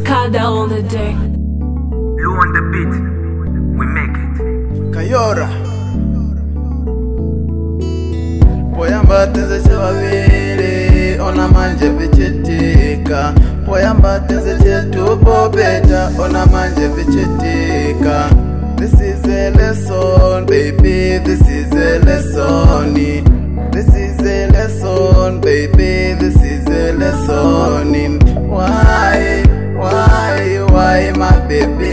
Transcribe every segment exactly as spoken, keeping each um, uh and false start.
Kada on the day. You on the beat, we make it. Kayora Poyamba tenze chababili ona manje vichitika. Poyamba tenze chetu bobeta ona manje vichitika. This is a lesson, baby, this is a lesson. This is a lesson, baby, this is a lesson. Why, why, why my baby?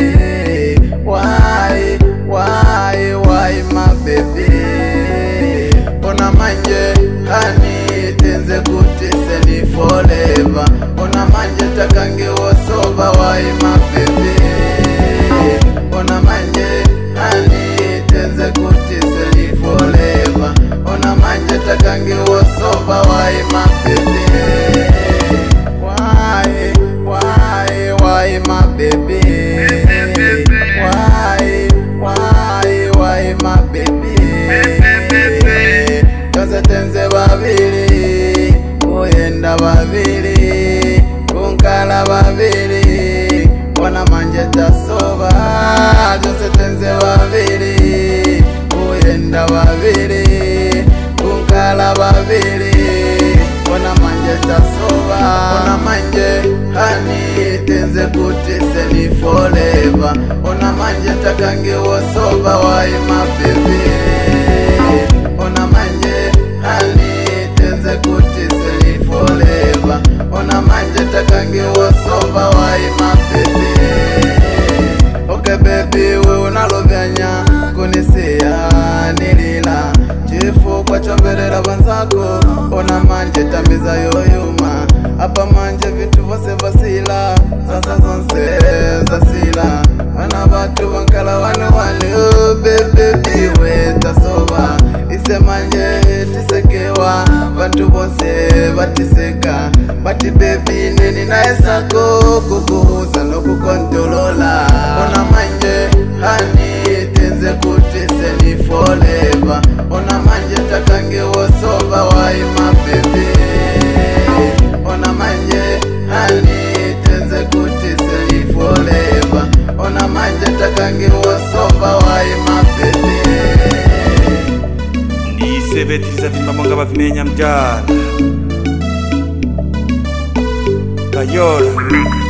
Why, why, why my baby? Ona manje hani tenze kutise ni forever. Ona manje takange wasoba, why my baby? Ona manje hani tenze kutise ni forever. Ona manje takange wasoba, why my baby? Why, why, why my baby? Why, why, why my baby? Kaze tenze babili, uyenda babili, unkala babili, ona manje tasoba. Kaze tenze babili, uyenda babili, unkala babili, ona manje tasoba. Ona manje hani tenze kutise ni forever. Ona manje takange wasoba, why my baby? Ona manje hani tenze kutise ni forever. Ona manje takange wasoba, why my baby? Okay baby, we unalovyanya kunisia nilila chifu kwa chombelela banzako. Ona manje tamiza yoyuma, apa manje vitu vose vasila, sasa zonse zasila. Wana batu wankala wanu wani, oh baby we tasoba. Ise manje tisekewa, bantu bose batiseka. Bati baby neni na esako, kukuhuza no kukontolola. Ona manje hani tenze kutise ni forever. Ona manje takange wasoba, why my baby? Ona manje hani tenze kutise ni forever. Ona manje takange wasoba, why my baby? Ndise vetiriza vimamanga bavimenya mjana Kayora.